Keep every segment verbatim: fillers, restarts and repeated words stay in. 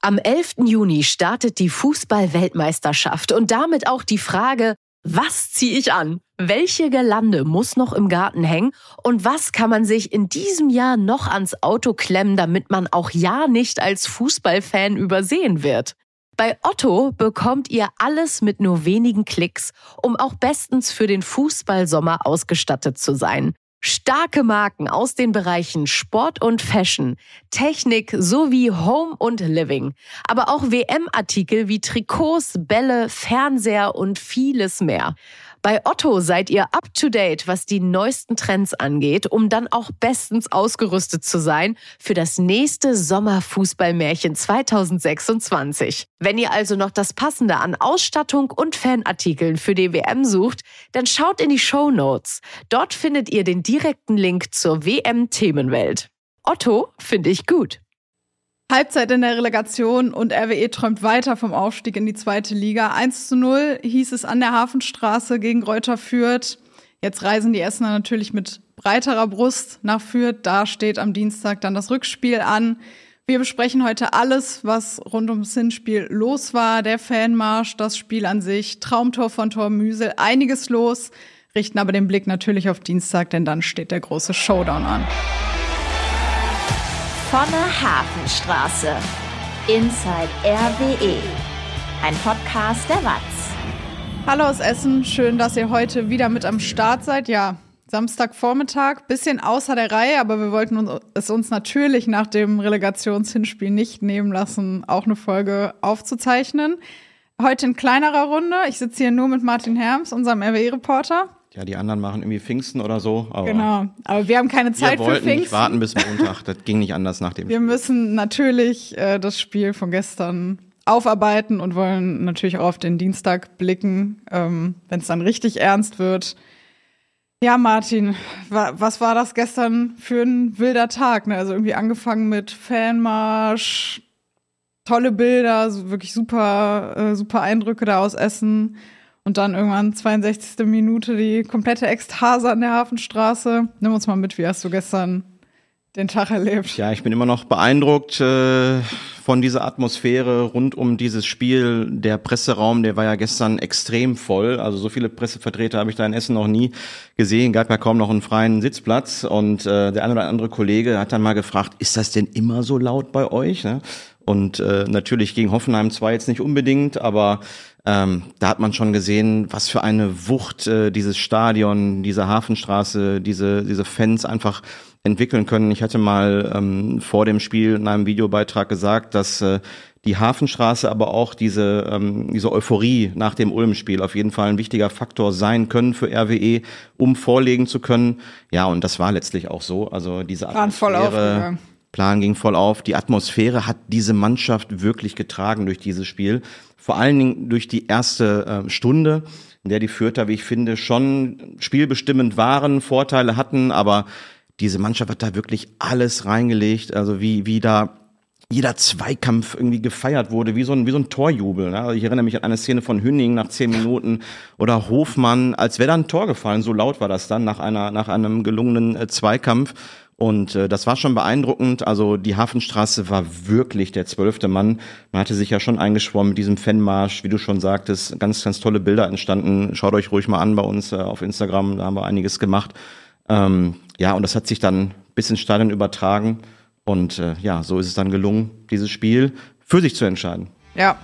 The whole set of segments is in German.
Am elften Juni startet die Fußball-Weltmeisterschaft und damit auch die Frage, was ziehe ich an? Welche Girlande muss noch im Garten hängen? Und was kann man sich in diesem Jahr noch ans Auto klemmen, damit man auch ja nicht als Fußballfan übersehen wird? Bei Otto bekommt ihr alles mit nur wenigen Klicks, um auch bestens für den Fußballsommer ausgestattet zu sein. Starke Marken aus den Bereichen Sport und Fashion, Technik sowie Home und Living. Aber auch W M-Artikel wie Trikots, Bälle, Fernseher und vieles mehr. Bei Otto seid ihr up to date, was die neuesten Trends angeht, um dann auch bestens ausgerüstet zu sein für das nächste Sommerfußballmärchen zwanzig sechsundzwanzig. Wenn ihr also noch das Passende an Ausstattung und Fanartikeln für die W M sucht, dann schaut in die Shownotes. Dort findet ihr den direkten Link zur W M-Themenwelt. Otto finde ich gut. Halbzeit in der Relegation und R W E träumt weiter vom Aufstieg in die zweite Liga. eins zu null hieß es an der Hafenstraße gegen Greuther Fürth. Jetzt reisen die Essener natürlich mit breiterer Brust nach Fürth. Da steht am Dienstag dann das Rückspiel an. Wir besprechen heute alles, was rund ums Hinspiel los war. Der Fanmarsch, das Spiel an sich, Traumtor von Torben Müsel, einiges los. Richten aber den Blick natürlich auf Dienstag, denn dann steht der große Showdown an. Von der Hafenstraße. Inside R W E. Ein Podcast der W A Z. Hallo aus Essen, schön, dass ihr heute wieder mit am Start seid. Ja, Samstagvormittag, bisschen außer der Reihe, aber wir wollten uns, es uns natürlich nach dem Relegationshinspiel nicht nehmen lassen, auch eine Folge aufzuzeichnen. Heute in kleinerer Runde. Ich sitze hier nur mit Martin Herms, unserem R W E-Reporter. Ja, die anderen machen irgendwie Pfingsten oder so. Aber genau, aber wir haben keine Zeit für Pfingsten. Wir wollten nicht warten bis Montag, das ging nicht anders nach dem Wir Spiel. müssen natürlich äh, das Spiel von gestern aufarbeiten und wollen natürlich auch auf den Dienstag blicken, ähm, wenn es dann richtig ernst wird. Ja, Martin, wa- was war das gestern für ein wilder Tag? Ne? Also irgendwie angefangen mit Fanmarsch, tolle Bilder, so wirklich super, äh, super Eindrücke da aus Essen. Und dann irgendwann zweiundsechzigste Minute die komplette Ekstase an der Hafenstraße. Nimm uns mal mit, wie hast du gestern den Tag erlebt? Ja, ich bin immer noch beeindruckt äh, von dieser Atmosphäre rund um dieses Spiel. Der Presseraum, der war ja gestern extrem voll. Also so viele Pressevertreter habe ich da in Essen noch nie gesehen. Gab ja kaum noch einen freien Sitzplatz. Und äh, der eine oder andere Kollege hat dann mal gefragt, ist das denn immer so laut bei euch? Ne? Und äh, natürlich gegen Hoffenheim zwar jetzt nicht unbedingt, aber Ähm, da hat man schon gesehen, was für eine Wucht äh, dieses Stadion, diese Hafenstraße, diese diese Fans einfach entwickeln können. Ich hatte mal ähm, vor dem Spiel in einem Videobeitrag gesagt, dass äh, die Hafenstraße, aber auch diese ähm, diese Euphorie nach dem Ulm-Spiel auf jeden Fall ein wichtiger Faktor sein können für R W E, um vorlegen zu können. Ja, und das war letztlich auch so. Also diese Atmosphäre, Plan ging voll auf. Die Atmosphäre hat diese Mannschaft wirklich getragen durch dieses Spiel. Vor allen Dingen durch die erste äh, Stunde, in der die Fürther, wie ich finde, schon spielbestimmend waren, Vorteile hatten, aber diese Mannschaft hat da wirklich alles reingelegt, also wie wie da jeder Zweikampf irgendwie gefeiert wurde, wie so ein wie so ein Torjubel. Ne? Also ich erinnere mich an eine Szene von Hünning nach zehn Minuten oder Hofmann, als wäre da ein Tor gefallen, so laut war das dann nach einer nach einem gelungenen äh, Zweikampf. Und äh, das war schon beeindruckend. Also die Hafenstraße war wirklich der zwölfte Mann. Man hatte sich ja schon eingeschwommen mit diesem Fanmarsch, wie du schon sagtest. Ganz, ganz tolle Bilder entstanden. Schaut euch ruhig mal an bei uns äh, auf Instagram, da haben wir einiges gemacht. Ähm, ja, und das hat sich dann bis ins Stadion übertragen. Und äh, ja, so ist es dann gelungen, dieses Spiel für sich zu entscheiden. Ja.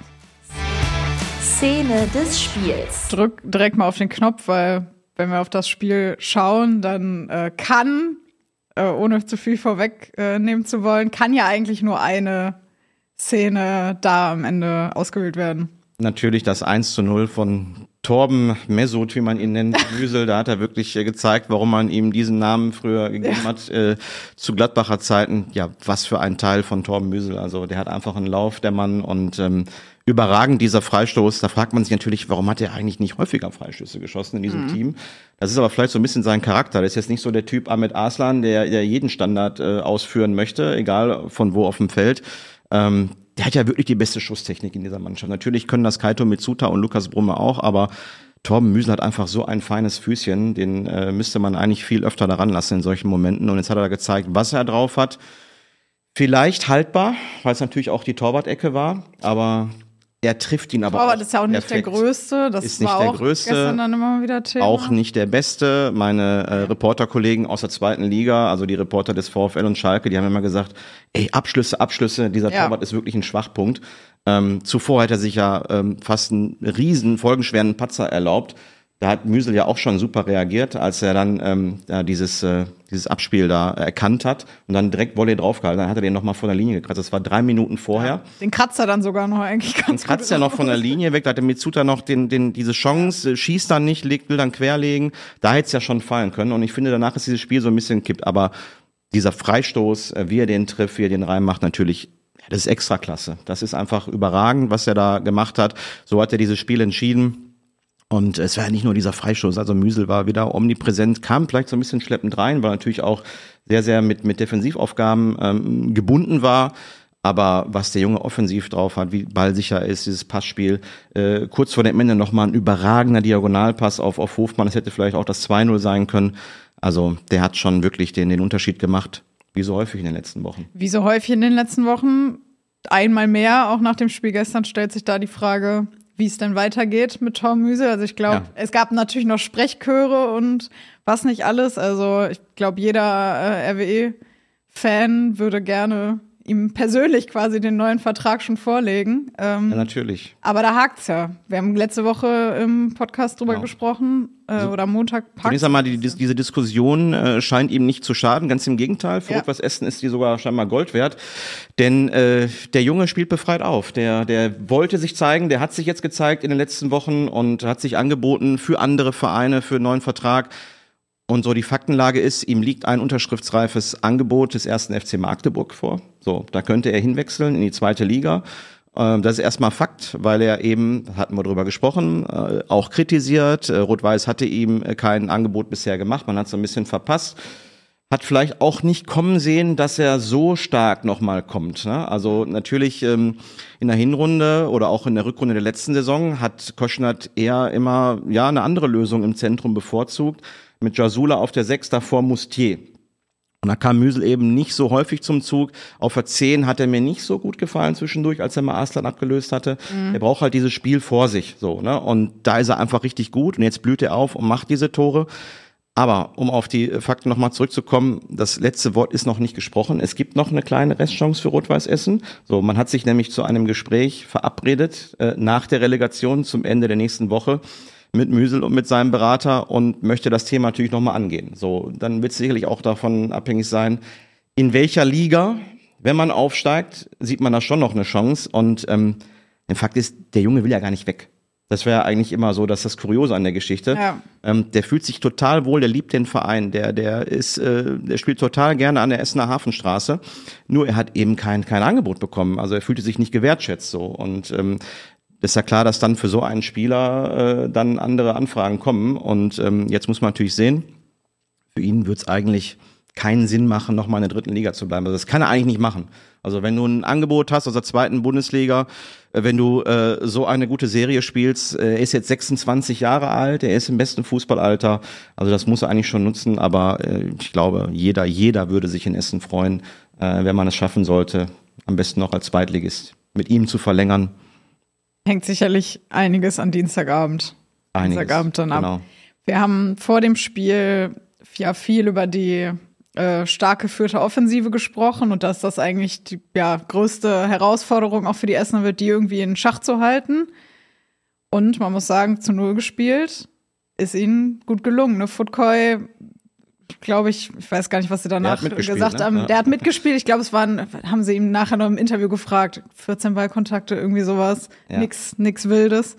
Szene des Spiels. Drück direkt mal auf den Knopf, weil wenn wir auf das Spiel schauen, dann äh, kann... ohne zu viel vorwegnehmen zu wollen, kann ja eigentlich nur eine Szene da am Ende ausgewählt werden. Natürlich das eins zu null von Torben Mesut, wie man ihn nennt, Müsel. Da hat er wirklich äh, gezeigt, warum man ihm diesen Namen früher gegeben ja. hat, äh, zu Gladbacher Zeiten. Ja, was für ein Teil von Torben Müsel. Also der hat einfach einen Lauf, der Mann, und ähm, überragend dieser Freistoß. Da fragt man sich natürlich, warum hat er eigentlich nicht häufiger Freistöße geschossen in diesem mhm. Team? Das ist aber vielleicht so ein bisschen sein Charakter. Das ist jetzt nicht so der Typ Ahmed Arslan, der, der jeden Standard äh, ausführen möchte, egal von wo auf dem Feld. Ähm, der hat ja wirklich die beste Schusstechnik in dieser Mannschaft. Natürlich können das Kaito Mitsuta und Lukas Brumme auch, aber Torben Müsel hat einfach so ein feines Füßchen, den äh, müsste man eigentlich viel öfter daran lassen in solchen Momenten. Und jetzt hat er gezeigt, was er drauf hat. Vielleicht haltbar, weil es natürlich auch die Torwart-Ecke war, aber er trifft ihn aber Torwart auch ist ja auch nicht perfekt. der Größte, das Ist nicht war der auch Größte, gestern dann immer wieder Thema. Auch nicht der Beste. Meine äh, Reporterkollegen aus der zweiten Liga, also die Reporter des VfL und Schalke, die haben immer gesagt, ey, Abschlüsse, Abschlüsse, dieser Ja. Torwart ist wirklich ein Schwachpunkt. Ähm, zuvor hat er sich ja ähm, fast einen riesen, folgenschweren Patzer erlaubt. Da hat Müsel ja auch schon super reagiert, als er dann ähm, da dieses äh, dieses Abspiel da erkannt hat und dann direkt Volley draufgehalten. Dann hat er den nochmal von der Linie gekratzt. Das war drei Minuten vorher. Ja, den kratzt er dann sogar noch eigentlich ganz Dann kratzt er noch von der Linie weg. Da hat der Mitsuta noch den, den, diese Chance, schießt dann nicht, legt, will dann querlegen. Da hätte es ja schon fallen können. Und ich finde, danach ist dieses Spiel so ein bisschen gekippt. Aber dieser Freistoß, wie er den trifft, wie er den reinmacht, natürlich, das ist extra klasse. Das ist einfach überragend, was er da gemacht hat. So hat er dieses Spiel entschieden. Und es war ja nicht nur dieser Freistoß, also Müsel war wieder omnipräsent, kam vielleicht so ein bisschen schleppend rein, weil natürlich auch sehr, sehr mit, mit Defensivaufgaben ähm, gebunden war. Aber was der Junge offensiv drauf hat, wie ballsicher ist, dieses Passspiel, äh, kurz vor dem Ende nochmal ein überragender Diagonalpass auf, auf Hofmann, das hätte vielleicht auch das zwei null sein können. Also der hat schon wirklich den, den Unterschied gemacht, wie so häufig in den letzten Wochen. Wie so häufig in den letzten Wochen, einmal mehr, auch nach dem Spiel gestern, stellt sich da die Frage, wie es denn weitergeht mit Tom Müsel. Also ich glaube, ja. es gab natürlich noch Sprechchöre und was nicht alles. Also ich glaube, jeder äh, R W E-Fan würde gerne ihm persönlich quasi den neuen Vertrag schon vorlegen. Ähm, ja, natürlich. Aber da hakt's ja. Wir haben letzte Woche im Podcast drüber genau. gesprochen, äh, also, oder Montag. Zunächst einmal, die, die, diese Diskussion äh, scheint ihm nicht zu schaden, ganz im Gegenteil. Für ja. Rot-Weiß Essen ist die sogar scheinbar Gold wert. Denn äh, der Junge spielt befreit auf. Der, der wollte sich zeigen, der hat sich jetzt gezeigt in den letzten Wochen und hat sich angeboten für andere Vereine, für einen neuen Vertrag. Und so die Faktenlage ist, ihm liegt ein unterschriftsreifes Angebot des ersten F C Magdeburg vor. So, da könnte er hinwechseln in die zweite Liga. Das ist erstmal Fakt, weil er eben, hatten wir drüber gesprochen, auch kritisiert. Rot-Weiß hatte ihm kein Angebot bisher gemacht, man hat es so ein bisschen verpasst. Hat vielleicht auch nicht kommen sehen, dass er so stark nochmal kommt. Also natürlich in der Hinrunde oder auch in der Rückrunde der letzten Saison hat Koschnat eher immer ja eine andere Lösung im Zentrum bevorzugt. Mit Jasula auf der sechs, davor Mustier. Und da kam Müsel eben nicht so häufig zum Zug. Auf der zehn hat er mir nicht so gut gefallen zwischendurch, als er mal Arslan abgelöst hatte. Mhm. Er braucht halt dieses Spiel vor sich, so, ne? Und da ist er einfach richtig gut. Und jetzt blüht er auf und macht diese Tore. Aber um auf die Fakten nochmal zurückzukommen, das letzte Wort ist noch nicht gesprochen. Es gibt noch eine kleine Restchance für Rot-Weiß Essen. So, man hat sich nämlich zu einem Gespräch verabredet, äh, nach der Relegation zum Ende der nächsten Woche. Mit Müsel und mit seinem Berater und möchte das Thema natürlich nochmal angehen. So, dann wird es sicherlich auch davon abhängig sein, in welcher Liga, wenn man aufsteigt, sieht man da schon noch eine Chance. Und ähm, der Fakt ist, der Junge will ja gar nicht weg. Das wäre ja eigentlich immer so, dass das Kuriose an der Geschichte. Ja. Ähm, der fühlt sich total wohl, der liebt den Verein, der der ist, äh, der spielt total gerne an der Essener Hafenstraße. Nur er hat eben kein kein Angebot bekommen. Also er fühlte sich nicht gewertschätzt so und ähm, ist ja klar, dass dann für so einen Spieler äh, dann andere Anfragen kommen. Und ähm, jetzt muss man natürlich sehen, für ihn wird es eigentlich keinen Sinn machen, nochmal in der dritten Liga zu bleiben. Also das kann er eigentlich nicht machen. Also wenn du ein Angebot hast aus der zweiten Bundesliga, äh, wenn du äh, so eine gute Serie spielst, äh, er ist jetzt sechsundzwanzig Jahre alt, er ist im besten Fußballalter. Also das muss er eigentlich schon nutzen. Aber äh, ich glaube, jeder, jeder würde sich in Essen freuen, äh, wenn man es schaffen sollte, am besten noch als Zweitligist mit ihm zu verlängern. Hängt sicherlich einiges an Dienstagabend. Einiges, Dienstagabend dann ab. Genau. Wir haben vor dem Spiel ja viel über die äh, stark geführte Offensive gesprochen und dass das eigentlich die ja, größte Herausforderung auch für die Essener wird, die irgendwie in Schach zu halten. Und man muss sagen, zu Null gespielt, ist ihnen gut gelungen. Ne? Futkoi, glaube ich, ich weiß gar nicht, was sie danach gesagt ne? haben. Ja. Der hat mitgespielt. Ich glaube, es waren, haben sie ihm nachher noch im Interview gefragt, vierzehn Ballkontakte, irgendwie sowas. Ja. Nix, nix Wildes.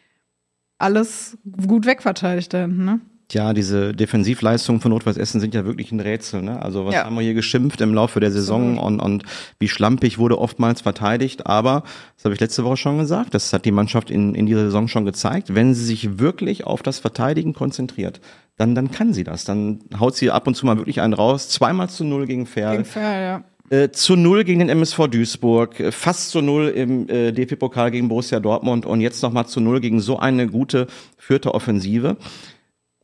Alles gut wegverteidigt da hinten, ne? Tja, diese Defensivleistungen von Rot-Weiß Essen sind ja wirklich ein Rätsel, ne? Also was ja. haben wir hier geschimpft im Laufe der Saison und, und wie schlampig wurde oftmals verteidigt. Aber, das habe ich letzte Woche schon gesagt, das hat die Mannschaft in, in dieser Saison schon gezeigt, wenn sie sich wirklich auf das Verteidigen konzentriert, dann, dann kann sie das. Dann haut sie ab und zu mal wirklich einen raus. Zweimal zu null gegen Ferl. Gegen Ferl, ja. Äh, zu null gegen den M S V Duisburg, äh, fast zu null im äh, D F B-Pokal gegen Borussia Dortmund und jetzt nochmal zu null gegen so eine gute vierte Offensive.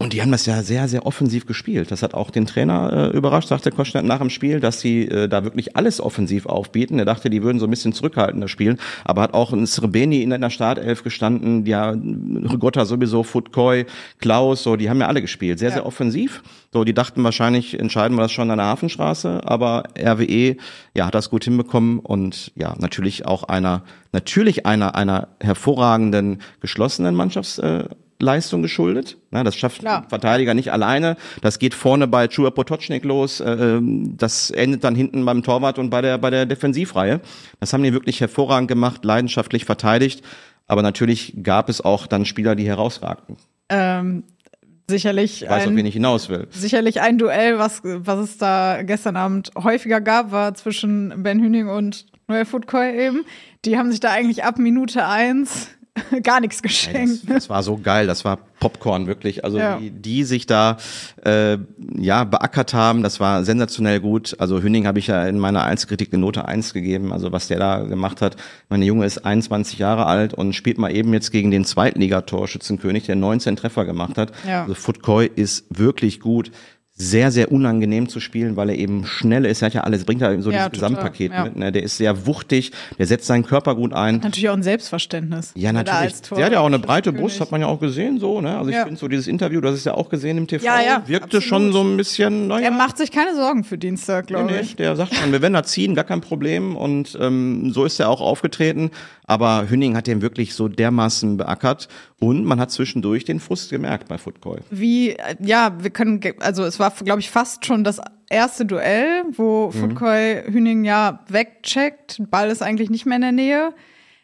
Und die haben das ja sehr, sehr offensiv gespielt. Das hat auch den Trainer äh, überrascht, sagte Koschner nach dem Spiel, dass sie äh, da wirklich alles offensiv aufbieten. Er dachte, die würden so ein bisschen zurückhaltender spielen. Aber hat auch ein Srebeni in der Startelf gestanden, ja, Rigotta sowieso, Futkoi, Klaus, so, die haben ja alle gespielt. Sehr, ja. sehr offensiv. So, die dachten wahrscheinlich, entscheiden wir das schon an der Hafenstraße. Aber R W E, ja, hat das gut hinbekommen. Und ja, natürlich auch einer, natürlich einer, einer hervorragenden, geschlossenen Mannschafts- äh, Leistung geschuldet. Na, das schafft Klar. Verteidiger nicht alleine. Das geht vorne bei Chua Potočnik los. Äh, das endet dann hinten beim Torwart und bei der bei der Defensivreihe. Das haben die wirklich hervorragend gemacht, leidenschaftlich verteidigt. Aber natürlich gab es auch dann Spieler, die herausragten. Ähm, sicherlich. Ich weiß, ein, auf wen ich hinaus will. Sicherlich ein Duell, was was es da gestern Abend häufiger gab, war zwischen Ben Hüning und Noel Futkoi eben. Die haben sich da eigentlich ab Minute eins gar nichts geschenkt. Ja, das, das war so geil, das war Popcorn wirklich. Also ja. die, die sich da äh, ja beackert haben, das war sensationell gut. Also Hüning habe ich ja in meiner Einzelkritik eine Note eins gegeben, also was der da gemacht hat. Meine Junge ist einundzwanzig Jahre alt und spielt mal eben jetzt gegen den Zweitligatorschützenkönig, der neunzehn Treffer gemacht hat. Ja. Also Futkoi ist wirklich gut. Sehr, sehr unangenehm zu spielen, weil er eben schnell ist. Er hat ja alles, bringt da so ja, dieses total. Gesamtpaket ja. mit. Ne? Der ist sehr wuchtig, der setzt seinen Körper gut ein. Hat natürlich auch ein Selbstverständnis. Ja, natürlich. Der hat ja auch eine breite Brust, hat man ja auch gesehen, so, ne? Also ich ja. finde so dieses Interview, das ist ja auch gesehen im T V, ja, ja, wirkte absolut. schon so ein bisschen, naja. Er macht sich keine Sorgen für Dienstag, glaube nee, ich. Der sagt schon, wir werden da ziehen, gar kein Problem. Und ähm, so ist er auch aufgetreten. Aber Hüning hat den wirklich so dermaßen beackert. Und man hat zwischendurch den Frust gemerkt bei Futkoi. Wie, ja, wir können, also es war, glaube ich, fast schon das erste Duell, wo mhm. Futkoi Hüning ja wegcheckt. Ball ist eigentlich nicht mehr in der Nähe.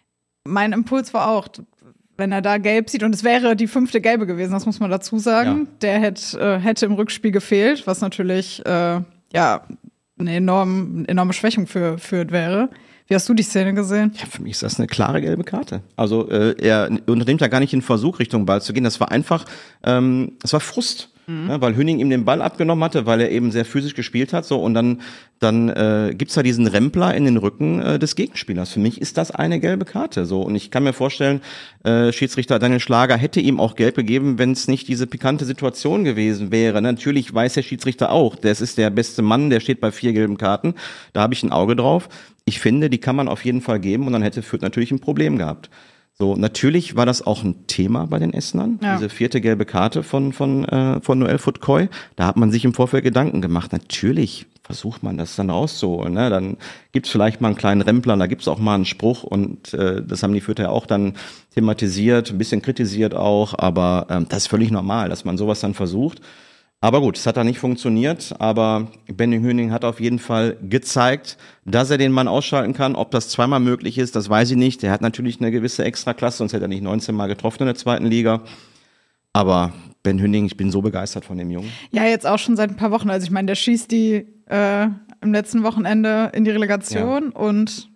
Mein Impuls war auch, wenn er da gelb sieht, und es wäre die fünfte gelbe gewesen, das muss man dazu sagen, ja. der hätte, äh, hätte im Rückspiel gefehlt, was natürlich, äh, ja, eine enorm, enorme Schwächung für, für wäre. Wie hast du die Szene gesehen? Ja, für mich ist das eine klare gelbe Karte. Also äh, er unternimmt ja gar nicht den Versuch, Richtung Ball zu gehen. Das war einfach, ähm, das war Frust, mhm. ne, weil Hüning ihm den Ball abgenommen hatte, weil er eben sehr physisch gespielt hat. So und dann, dann äh, gibt's da diesen Rempler in den Rücken äh, des Gegenspielers. Für mich ist das eine gelbe Karte. So und ich kann mir vorstellen, äh, Schiedsrichter Daniel Schlager hätte ihm auch gelb gegeben, wenn es nicht diese pikante Situation gewesen wäre. Natürlich weiß der Schiedsrichter auch, das ist der beste Mann, der steht bei vier gelben Karten. Da habe ich ein Auge drauf. Ich finde, die kann man auf jeden Fall geben und dann hätte Fürth natürlich ein Problem gehabt. So, natürlich war das auch ein Thema bei den Essenern, ja. diese vierte gelbe Karte von von äh, von Noel Futkoi. Da hat man sich im Vorfeld Gedanken gemacht. Natürlich versucht man das dann rauszuholen. Ne? Dann gibt's vielleicht mal einen kleinen Rempler, da gibt's auch mal einen Spruch und äh, das haben die Fürther ja auch dann thematisiert, ein bisschen kritisiert auch, aber ähm, das ist völlig normal, dass man sowas dann versucht. Aber gut, es hat da nicht funktioniert, aber Benny Hüning hat auf jeden Fall gezeigt, dass er den Mann ausschalten kann. Ob das zweimal möglich ist, das weiß ich nicht. Der hat natürlich eine gewisse Extraklasse, sonst hätte er nicht neunzehn Mal getroffen in der zweiten Liga. Aber Ben Hüning, ich bin so begeistert von dem Jungen. Ja, jetzt auch schon seit ein paar Wochen. Also ich meine, der schießt die äh, im letzten Wochenende in die Relegation ja. und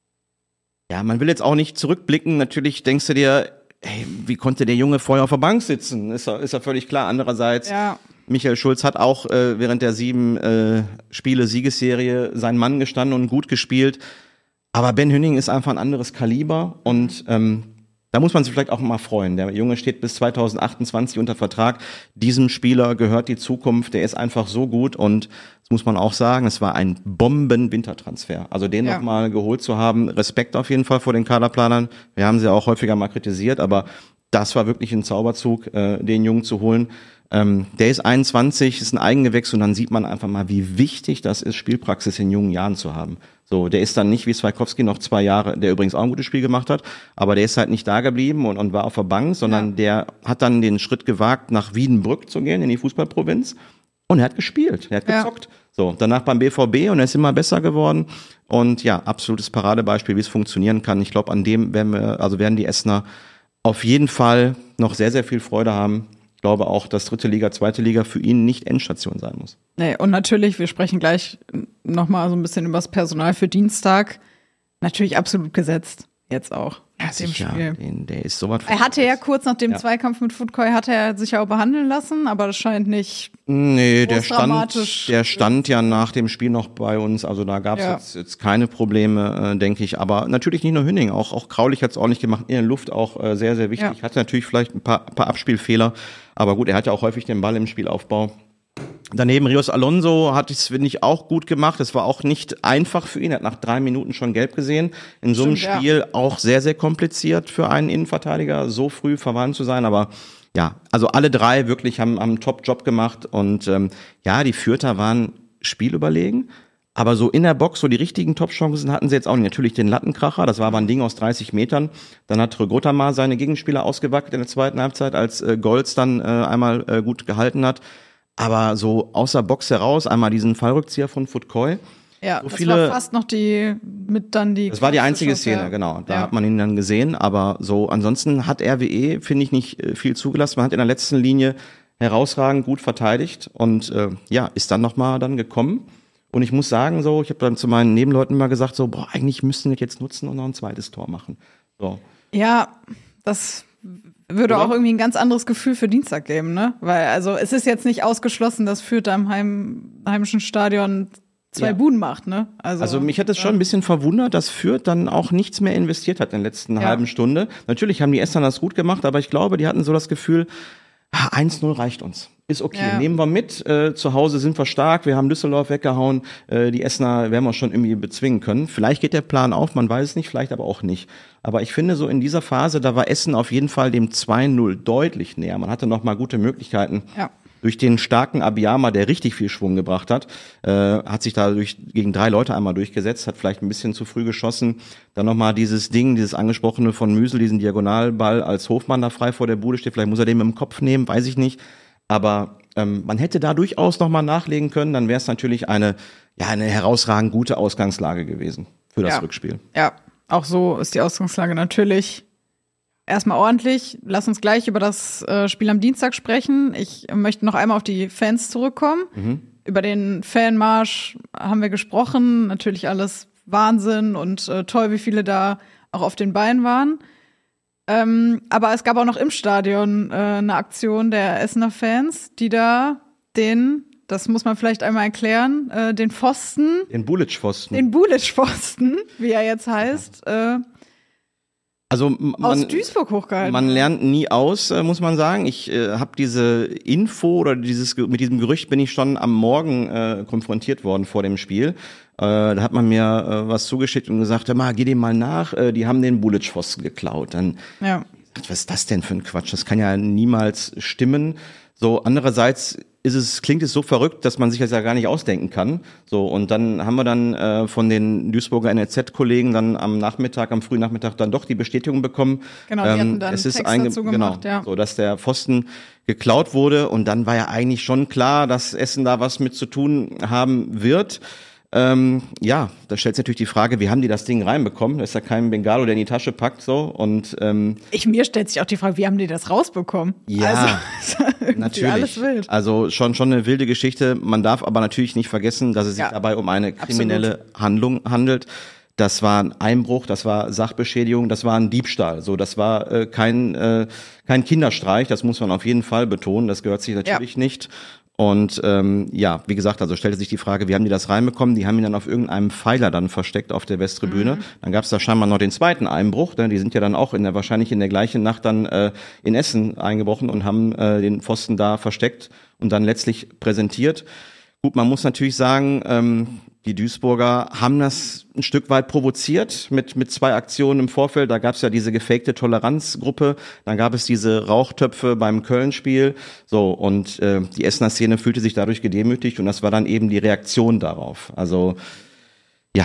ja, man will jetzt auch nicht zurückblicken. Natürlich denkst du dir, hey, wie konnte der Junge vorher auf der Bank sitzen? Ist ja, ist ja völlig klar. Andererseits ja. Michael Schulz hat auch äh, während der sieben äh, Spiele Siegesserie seinen Mann gestanden und gut gespielt. Aber Ben Hüning ist einfach ein anderes Kaliber und ähm, da muss man sich vielleicht auch mal freuen. Der Junge steht bis zwanzig achtundzwanzig unter Vertrag. Diesem Spieler gehört die Zukunft. Der ist einfach so gut und das muss man auch sagen, es war ein Bomben-Wintertransfer. Also den ja. nochmal geholt zu haben, Respekt auf jeden Fall vor den Kaderplanern. Wir haben sie auch häufiger mal kritisiert, aber das war wirklich ein Zauberzug, äh, den Jungen zu holen. Ähm, der ist einundzwanzig, ist ein Eigengewächs und dann sieht man einfach mal, wie wichtig das ist, Spielpraxis in jungen Jahren zu haben. So, der ist dann nicht wie Swaikowski noch zwei Jahre, der übrigens auch ein gutes Spiel gemacht hat, aber der ist halt nicht da geblieben und, und war auf der Bank, sondern ja. der hat dann den Schritt gewagt, nach Wiedenbrück zu gehen, in die Fußballprovinz und er hat gespielt, er hat gezockt. Ja. So, danach beim B V B und er ist immer besser geworden und ja, absolutes Paradebeispiel, wie es funktionieren kann. Ich glaube, an dem werden wir, also werden die Essener auf jeden Fall noch sehr, sehr viel Freude haben. Ich glaube auch, dass dritte Liga, zweite Liga für ihn nicht Endstation sein muss. Nee, und natürlich, wir sprechen gleich nochmal so ein bisschen über das Personal für Dienstag. Natürlich absolut gesetzt, jetzt auch. ja, dem sicher, Spiel. Den, der ist sowas. Er hatte ja kurz nach dem ja. Zweikampf mit Footcoy, hatte er sich ja auch behandeln lassen, aber das scheint nicht Nee, der dramatisch. stand, der stand ja nach dem Spiel noch bei uns, also da gab es Ja. jetzt, jetzt keine Probleme, äh, denke ich. Aber natürlich nicht nur Hünning, auch, auch Kraulich hat es ordentlich gemacht, in der Luft auch äh, sehr, sehr wichtig. Ja. Hatte natürlich vielleicht ein paar, paar Abspielfehler, aber gut, er hat ja auch häufig den Ball im Spielaufbau. Daneben Rios Alonso hat es, finde ich, auch gut gemacht. Es war auch nicht einfach für ihn. Er hat nach drei Minuten schon gelb gesehen. In so einem Stimmt, ja. Spiel auch sehr, sehr kompliziert für einen Innenverteidiger, so früh verwandt zu sein. Aber ja, also alle drei wirklich haben, haben einen Top-Job gemacht. Und ähm, ja, die Fürther waren spielüberlegen. Aber so in der Box, so die richtigen Top-Chancen hatten sie jetzt auch nicht. Natürlich den Lattenkracher, das war aber ein Ding aus dreißig Metern. Dann hat Rögotama seine Gegenspieler ausgewackelt in der zweiten Halbzeit, als äh, Golz dann äh, einmal äh, gut gehalten hat. Aber so außer Box heraus, einmal diesen Fallrückzieher von Footcoy. Ja, so das viele, war fast noch die, mit dann die. Das war die einzige Schuss, Szene, ja. genau. Da ja. hat man ihn dann gesehen. Aber so ansonsten hat R W E, finde ich, nicht äh, viel zugelassen. Man hat in der letzten Linie herausragend gut verteidigt und äh, ja, ist dann nochmal dann gekommen. Und ich muss sagen, so, ich habe dann zu meinen Nebenleuten mal gesagt, so, boah, eigentlich müssten wir das jetzt nutzen und noch ein zweites Tor machen. So. Ja, das würde Oder? auch irgendwie ein ganz anderes Gefühl für Dienstag geben, ne? Weil, also, es ist jetzt nicht ausgeschlossen, dass Fürth da im Heim, heimischen Stadion zwei Ja. Buden macht, ne? Also, Also mich hat es schon ein bisschen verwundert, dass Fürth dann auch nichts mehr investiert hat in der letzten Ja. halben Stunde. Natürlich haben die Estern das gut gemacht, aber ich glaube, die hatten so das Gefühl, ah, eins null reicht uns. Ist okay, Ja. nehmen wir mit. Äh, zu Hause sind wir stark, wir haben Düsseldorf weggehauen. Äh, die Essener werden wir schon irgendwie bezwingen können. Vielleicht geht der Plan auf, man weiß es nicht, vielleicht aber auch nicht. Aber ich finde, so in dieser Phase, da war Essen auf jeden Fall dem zwei null deutlich näher. Man hatte noch mal gute Möglichkeiten. Ja. Durch den starken Abiyama, der richtig viel Schwung gebracht hat, äh, hat sich da durch, gegen drei Leute einmal durchgesetzt, hat vielleicht ein bisschen zu früh geschossen. Dann nochmal dieses Ding, dieses angesprochene von Müsel, diesen Diagonalball, als Hofmann da frei vor der Bude steht. Vielleicht muss er den mit dem Kopf nehmen, weiß ich nicht. Aber ähm, man hätte da durchaus nochmal nachlegen können, dann wäre es natürlich eine, ja, eine herausragend gute Ausgangslage gewesen für das Ja. Rückspiel. Ja, auch so ist die Ausgangslage natürlich erstmal ordentlich. Lass uns gleich über das äh, Spiel am Dienstag sprechen. Ich möchte noch einmal auf die Fans zurückkommen. Mhm. Über den Fanmarsch haben wir gesprochen. Natürlich alles Wahnsinn und äh, toll, wie viele da auch auf den Beinen waren. Ähm, aber es gab auch noch im Stadion äh, eine Aktion der Essener Fans, die da den, das muss man vielleicht einmal erklären, äh, den Pfosten, Den Bulitsch-Pfosten. den Bulitsch-Pfosten, wie er jetzt heißt, äh, Also m- aus man, Duisburg hochgehalten. man lernt nie aus, äh, muss man sagen. Ich äh, habe diese Info oder dieses Ge- mit diesem Gerücht bin ich schon am Morgen äh, konfrontiert worden vor dem Spiel. Äh, da hat man mir äh, was zugeschickt und gesagt, hör mal, geh dem mal nach, äh, die haben den Bulitsch-Pfosten geklaut. Dann, Ja. was ist das denn für ein Quatsch? Das kann ja niemals stimmen. So, andererseits ist es, klingt es so verrückt, dass man sich das ja gar nicht ausdenken kann. So, und dann haben wir dann äh, von den Duisburger N L Z-Kollegen dann am Nachmittag, am frühen Nachmittag dann doch die Bestätigung bekommen. Genau, die hatten dann es ist Text einge- dazu gemacht, genau, ja. so, dass der Pfosten geklaut wurde. Und dann war ja eigentlich schon klar, dass Essen da was mit zu tun haben wird. Ähm, ja, da stellt sich natürlich die Frage, wie haben die das Ding reinbekommen? Da ist ja kein Bengalo, der in die Tasche packt, so. Und ähm, Ich, mir stellt sich auch die Frage, wie haben die das rausbekommen? Ja, also, ist irgendwie natürlich. Alles wild. Also schon schon eine wilde Geschichte. Man darf aber natürlich nicht vergessen, dass es sich Ja, dabei um eine kriminelle Handlung handelt. Das war ein Einbruch, das war Sachbeschädigung, das war ein Diebstahl. So, das war äh, kein äh, kein Kinderstreich. Das muss man auf jeden Fall betonen. Das gehört sich natürlich Ja. nicht. Und ähm, ja, wie gesagt, also stellte sich die Frage, wie haben die das reinbekommen? Die haben ihn dann auf irgendeinem Pfeiler dann versteckt auf der Westtribüne. Mhm. Dann gab es da scheinbar noch den zweiten Einbruch. Ne? Die sind ja dann auch in der wahrscheinlich in der gleichen Nacht dann äh, in Essen eingebrochen und haben äh, den Pfosten da versteckt und dann letztlich präsentiert. Gut, man muss natürlich sagen, ähm, die Duisburger haben das ein Stück weit provoziert mit mit zwei Aktionen im Vorfeld. Da gab es ja diese gefakte Toleranzgruppe, dann gab es diese Rauchtöpfe beim Köln-Spiel. So, und äh, die Essener Szene fühlte sich dadurch gedemütigt und das war dann eben die Reaktion darauf. Also, ja,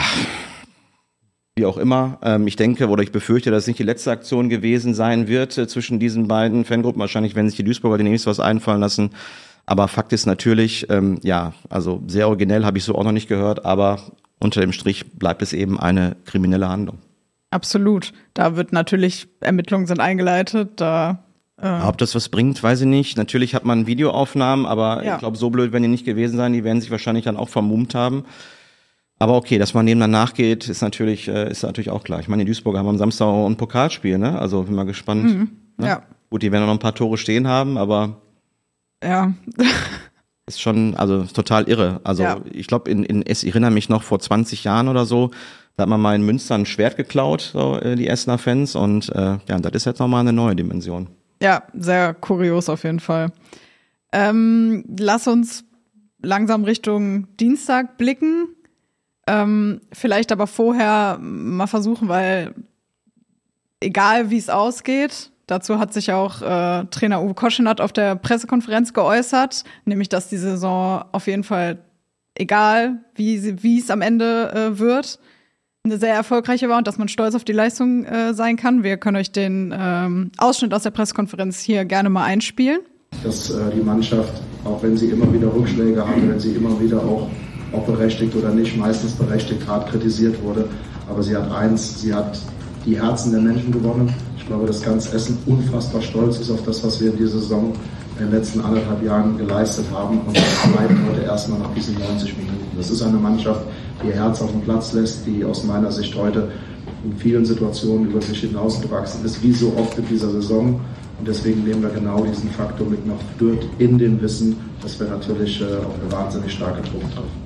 wie auch immer. Ähm, ich denke oder ich befürchte, dass es nicht die letzte Aktion gewesen sein wird äh, zwischen diesen beiden Fangruppen. Wahrscheinlich werden sich die Duisburger demnächst was einfallen lassen. Aber Fakt ist natürlich, ähm, ja, also sehr originell habe ich so auch noch nicht gehört, aber unter dem Strich bleibt es eben eine kriminelle Handlung. Absolut. Da wird natürlich, Ermittlungen sind eingeleitet, da äh Ob das was bringt, weiß ich nicht. Natürlich hat man Videoaufnahmen, aber Ja. ich glaube, so blöd werden die nicht gewesen sein. Die werden sich wahrscheinlich dann auch vermummt haben. Aber okay, dass man dem dann nachgeht, ist natürlich, äh, ist natürlich auch klar. Ich meine, die Duisburger haben am Samstag auch ein Pokalspiel, ne? Also bin mal gespannt. Mhm. Ne? Ja. Gut, die werden noch ein paar Tore stehen haben, aber Ja. ist schon, also total irre. Also Ja. ich glaube, in, in, ich erinnere mich noch vor zwanzig Jahren oder so, da hat man mal in Münster ein Schwert geklaut, so, äh, die Essener Fans. Und äh, ja, das ist jetzt nochmal eine neue Dimension. Ja, sehr kurios auf jeden Fall. Ähm, lass uns langsam Richtung Dienstag blicken. Ähm, vielleicht aber vorher mal versuchen, weil egal wie es ausgeht, dazu hat sich auch äh, Trainer Uwe Koschenath auf der Pressekonferenz geäußert, nämlich dass die Saison auf jeden Fall, egal wie sie, wie es am Ende äh, wird, eine sehr erfolgreiche war und dass man stolz auf die Leistung äh, sein kann. Wir können euch den ähm, Ausschnitt aus der Pressekonferenz hier gerne mal einspielen. Dass äh, die Mannschaft, auch wenn sie immer wieder Rückschläge hatte, wenn sie immer wieder auch, auch berechtigt oder nicht, meistens berechtigt, hart kritisiert wurde, aber sie hat eins, sie hat die Herzen der Menschen gewonnen. Ich glaube, dass ganz Essen unfassbar stolz ist auf das, was wir in dieser Saison in den letzten anderthalb Jahren geleistet haben. Und das bleibt heute erstmal nach diesen neunzig Minuten. Das ist eine Mannschaft, die ihr Herz auf den Platz lässt, die aus meiner Sicht heute in vielen Situationen über sich hinausgewachsen ist, wie so oft in dieser Saison. Und deswegen nehmen wir genau diesen Faktor mit nach Fürth in dem Wissen, dass wir natürlich äh, auf eine wahnsinnig starke Truppe treffen.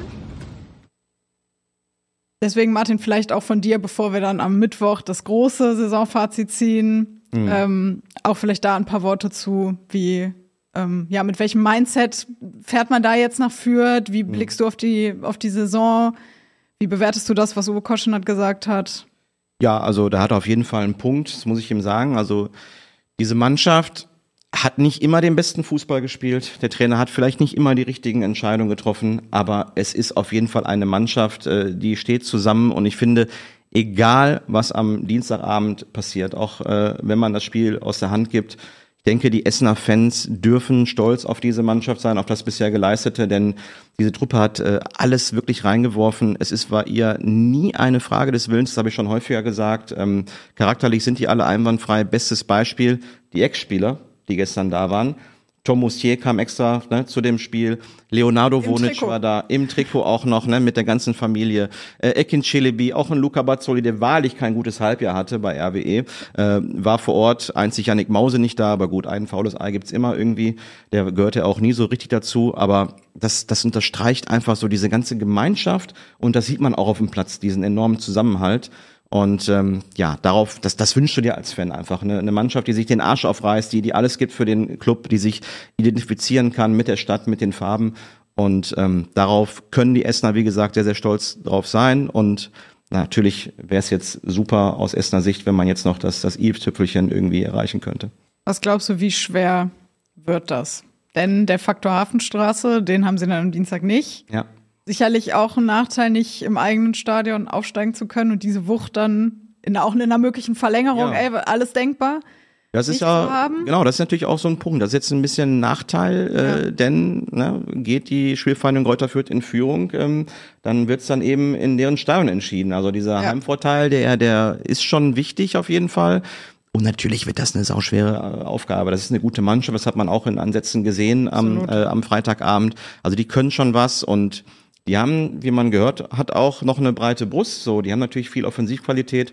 Deswegen, Martin, vielleicht auch von dir, bevor wir dann am Mittwoch das große Saisonfazit ziehen, mhm. ähm, auch vielleicht da ein paar Worte zu, wie, ähm, ja, mit welchem Mindset fährt man da jetzt nach Fürth? Wie blickst mhm. du auf die, auf die Saison? Wie bewertest du das, was Uwe Koschenath gesagt hat? Ja, also da hat er auf jeden Fall einen Punkt, das muss ich ihm sagen. Also diese Mannschaft hat nicht immer den besten Fußball gespielt. Der Trainer hat vielleicht nicht immer die richtigen Entscheidungen getroffen, aber es ist auf jeden Fall eine Mannschaft, die steht zusammen. Und ich finde, egal was am Dienstagabend passiert, auch äh, wenn man das Spiel aus der Hand gibt, ich denke, die Essener Fans dürfen stolz auf diese Mannschaft sein, auf das bisher Geleistete, denn diese Truppe hat äh, alles wirklich reingeworfen. Es ist, war ihr nie eine Frage des Willens, das habe ich schon häufiger gesagt. Ähm, charakterlich sind die alle einwandfrei. Bestes Beispiel, die Ex-Spieler, die gestern da waren. Tom Moustier kam extra ne, zu dem Spiel. Leonardo Vonic war da, im Trikot auch noch, ne, mit der ganzen Familie. Äh, Ekin Celebi, auch ein Luca Bazzoli, der wahrlich kein gutes Halbjahr hatte bei R W E, äh, war vor Ort. Einzig Yannick Mause nicht da, aber gut, ein faules Ei gibt's immer irgendwie. Der gehörte auch nie so richtig dazu, aber das, das unterstreicht einfach so diese ganze Gemeinschaft und das sieht man auch auf dem Platz, diesen enormen Zusammenhalt. Und ähm, ja, darauf, das, das wünschst du dir als Fan einfach. Ne? Eine Mannschaft, die sich den Arsch aufreißt, die, die alles gibt für den Club, die sich identifizieren kann mit der Stadt, mit den Farben. Und ähm, darauf können die Essener, wie gesagt, sehr, sehr stolz drauf sein. Und na, natürlich wäre es jetzt super aus Essener Sicht, wenn man jetzt noch das, das i-Tüpfelchen irgendwie erreichen könnte. Was glaubst du, wie schwer wird das? Denn der Faktor Hafenstraße, den haben sie dann am Dienstag nicht. Ja. Sicherlich auch ein Nachteil, nicht im eigenen Stadion aufsteigen zu können und diese Wucht dann in, auch in einer möglichen Verlängerung, Ja. ey, alles denkbar. Das ist ja, genau, das ist natürlich auch so ein Punkt. Das ist jetzt ein bisschen ein Nachteil, äh, Ja. denn ne, geht die Spielvereinigung Greuther Fürth in Führung, ähm, dann wird's dann eben in deren Stadion entschieden. Also dieser Ja. Heimvorteil, der, der ist schon wichtig auf jeden Fall. Und natürlich wird das eine sauschwere Aufgabe. Das ist eine gute Mannschaft, das hat man auch in Ansätzen gesehen am, äh, am Freitagabend. Also die können schon was und die haben, wie man gehört hat, auch noch eine breite Brust. So, die haben natürlich viel Offensivqualität.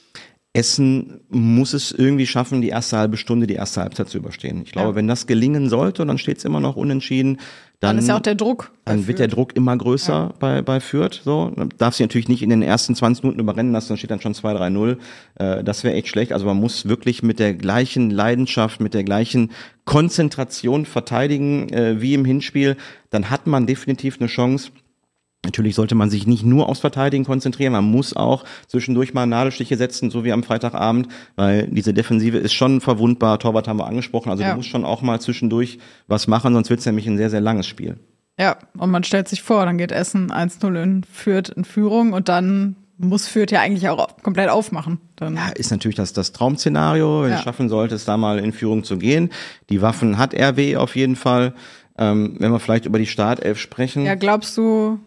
Essen muss es irgendwie schaffen, die erste halbe Stunde, die erste Halbzeit zu überstehen. Ich glaube, Ja. wenn das gelingen sollte, und dann steht es immer noch unentschieden, dann, Dann ist ja auch der Druck. dann wird der Druck immer größer Ja. bei, bei Fürth. So, dann darf sie natürlich nicht in den ersten zwanzig Minuten überrennen lassen, dann steht dann schon zwei drei null. Äh, das wäre echt schlecht. Also man muss wirklich mit der gleichen Leidenschaft, mit der gleichen Konzentration verteidigen äh, wie im Hinspiel. Dann hat man definitiv eine Chance. Natürlich sollte man sich nicht nur aufs Verteidigen konzentrieren, man muss auch zwischendurch mal Nadelstiche setzen, so wie am Freitagabend, weil diese Defensive ist schon verwundbar, Torwart haben wir angesprochen, also Ja. du musst schon auch mal zwischendurch was machen, sonst wird es nämlich ein sehr, sehr langes Spiel. Ja, und man stellt sich vor, dann geht Essen eins null in Fürth in Führung und dann muss Fürth ja eigentlich auch komplett aufmachen. Dann Ja, ist natürlich das, das Traum-Szenario, wenn Ja. du es schaffen solltest, da mal in Führung zu gehen. Die Waffen hat R W auf jeden Fall. Ähm, wenn wir vielleicht über die Startelf sprechen. Ja, glaubst du,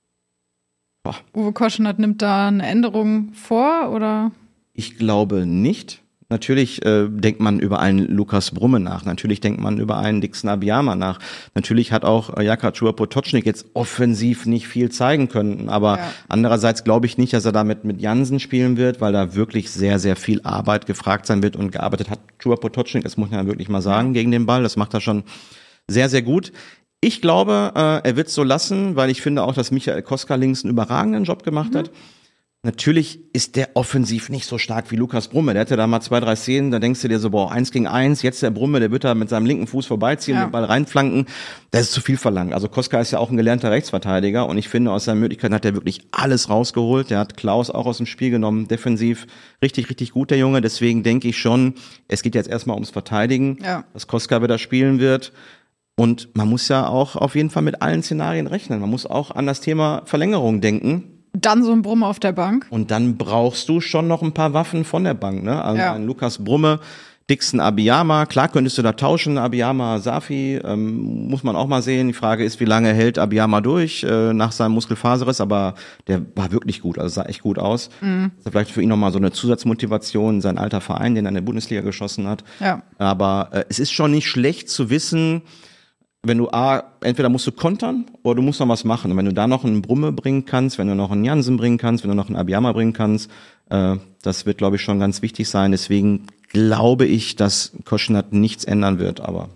Boah. Uwe Koschenath nimmt da eine Änderung vor oder? Ich glaube nicht. Natürlich äh, denkt man über einen Lukas Brumme nach. Natürlich denkt man über einen Dixon Abiyama nach. Natürlich hat auch äh, Jaka Chua-Potočnik jetzt offensiv nicht viel zeigen können. Aber ja. andererseits glaube ich nicht, dass er damit mit Jansen spielen wird, weil da wirklich sehr, sehr viel Arbeit gefragt sein wird und gearbeitet hat Chua-Potočnik. Das muss man ja wirklich mal sagen, ja. gegen den Ball. Das macht er schon sehr, sehr gut. Ich glaube, äh, er wird es so lassen, weil ich finde auch, dass Michael Koska links einen überragenden Job gemacht mhm. hat. Natürlich ist der offensiv nicht so stark wie Lukas Brumme. Der hatte da mal zwei, drei Szenen, da denkst du dir so, boah, eins gegen eins, jetzt der Brumme, der wird da mit seinem linken Fuß vorbeiziehen, ja. den Ball reinflanken. Das ist zu viel verlangt. Also Koska ist ja auch ein gelernter Rechtsverteidiger und ich finde, aus seinen Möglichkeiten hat er wirklich alles rausgeholt. Der hat Klaus auch aus dem Spiel genommen, defensiv richtig, richtig gut, der Junge. Deswegen denke ich schon, es geht jetzt erstmal ums Verteidigen, ja. dass Koska wieder spielen wird. Und man muss ja auch auf jeden Fall mit allen Szenarien rechnen. Man muss auch an das Thema Verlängerung denken. Dann so ein Brumme auf der Bank. Und dann brauchst du schon noch ein paar Waffen von der Bank, ne? Also ja. ein Lukas Brumme, Dixon Abiyama, klar könntest du da tauschen, Abiyama, Safi, ähm, muss man auch mal sehen. Die Frage ist, wie lange hält Abiyama durch äh, nach seinem Muskelfaserriss, aber der war wirklich gut, also sah echt gut aus. Mhm. Also vielleicht für ihn nochmal so eine Zusatzmotivation, sein alter Verein, den er in der Bundesliga geschossen hat. Ja. Aber äh, es ist schon nicht schlecht zu wissen, wenn du A, entweder musst du kontern oder du musst noch was machen. Und wenn du da noch einen Brumme bringen kannst, wenn du noch einen Jansen bringen kannst, wenn du noch einen Abiyama bringen kannst, äh, das wird, glaube ich, schon ganz wichtig sein. Deswegen glaube ich, dass Koschinat nichts ändern wird, aber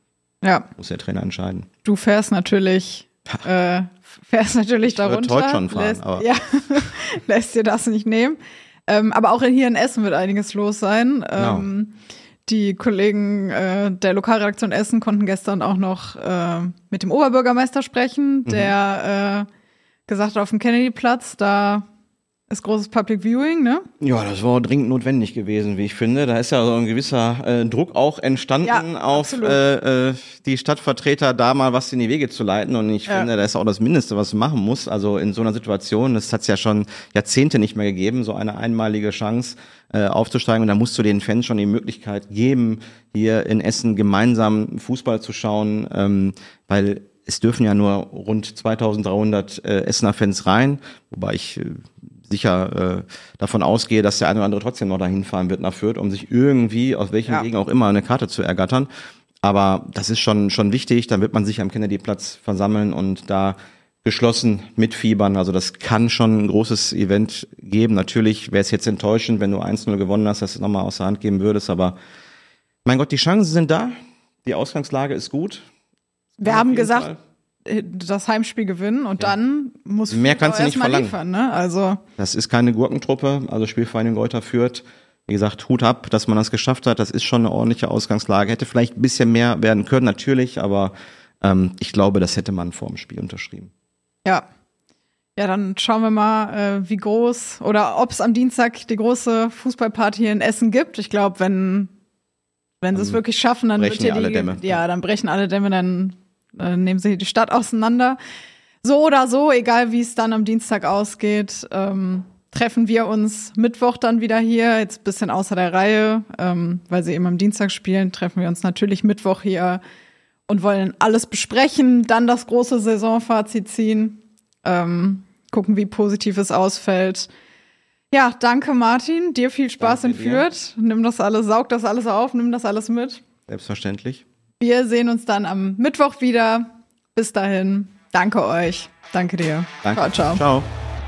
ja. muss der Trainer entscheiden. Du fährst natürlich, äh, fährst natürlich ich darunter. Ich würde heute schon fahren, lässt, aber ja, lässt dir das nicht nehmen. Ähm, aber auch hier in Essen wird einiges los sein. Genau. Ähm, Die Kollegen äh, der Lokalredaktion Essen konnten gestern auch noch äh, mit dem Oberbürgermeister sprechen, der mhm. äh, gesagt hat, auf dem Kennedy-Platz, da ist großes Public Viewing, ne? Ja, das war dringend notwendig gewesen, wie ich finde. Da ist ja so ein gewisser äh, Druck auch entstanden, ja, auf äh, äh, die Stadtvertreter, da mal was in die Wege zu leiten. Und ich ja. finde, das ist auch das Mindeste, was du machen musst. Also in so einer Situation, das hat es ja schon Jahrzehnte nicht mehr gegeben, so eine einmalige Chance äh, aufzusteigen. Und da musst du den Fans schon die Möglichkeit geben, hier in Essen gemeinsam Fußball zu schauen, ähm, weil es dürfen ja nur rund zweitausenddreihundert äh, Essener Fans rein, wobei ich äh, sicher äh, davon ausgehe, dass der eine oder andere trotzdem noch dahin fahren wird nach Fürth, um sich irgendwie, aus welchen ja. Wegen auch immer, eine Karte zu ergattern. Aber das ist schon schon wichtig, dann wird man sich am Kennedy-Platz versammeln und da geschlossen mitfiebern. Also das kann schon ein großes Event geben. Natürlich wäre es jetzt enttäuschend, wenn du eins null gewonnen hast, dass du es nochmal aus der Hand geben würdest. Aber mein Gott, die Chancen sind da. Die Ausgangslage ist gut. Wir haben gesagt, Fall. das Heimspiel gewinnen und ja. dann muss mehr kannst du nicht verlangen. Liefern, ne? Also das ist keine Gurkentruppe, also Spielvereinigung Greuther Fürth. Wie gesagt, Hut ab, dass man das geschafft hat. Das ist schon eine ordentliche Ausgangslage. Hätte vielleicht ein bisschen mehr werden können, natürlich, aber ähm, ich glaube, das hätte man vor dem Spiel unterschrieben. Ja. Ja, dann schauen wir mal, äh, wie groß oder ob es am Dienstag die große Fußballparty in Essen gibt. Ich glaube, wenn wenn sie es wirklich schaffen, dann brechen wird hier alle die, Dämme. Ja, dann brechen alle Dämme, dann äh, nehmen sie die Stadt auseinander. So oder so, egal wie es dann am Dienstag ausgeht, ähm, treffen wir uns Mittwoch dann wieder hier, jetzt ein bisschen außer der Reihe, ähm, weil sie eben am Dienstag spielen, treffen wir uns natürlich Mittwoch hier und wollen alles besprechen, dann das große Saisonfazit ziehen, ähm, gucken, wie positiv es ausfällt. Ja, danke Martin, dir viel Spaß danke in Fürth. Nimm das alles, saug das alles auf, nimm das alles mit. Selbstverständlich. Wir sehen uns dann am Mittwoch wieder. Bis dahin, danke euch. Danke dir. Danke. Ciao, ciao. Ciao.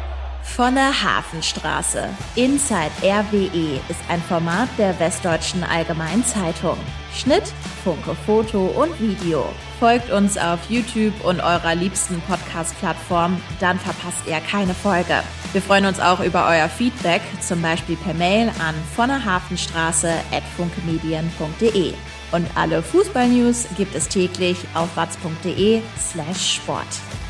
Von der Hafenstraße. Inside R W E ist ein Format der Westdeutschen Allgemeinen Zeitung. Schnitt, Funke Foto und Video. Folgt uns auf YouTube und eurer liebsten Podcast-Plattform, dann verpasst ihr keine Folge. Wir freuen uns auch über euer Feedback, zum Beispiel per Mail an von der Hafenstraße at funkemedien punkt de. Und alle Fußball-News gibt es täglich auf watz punkt de slash sport.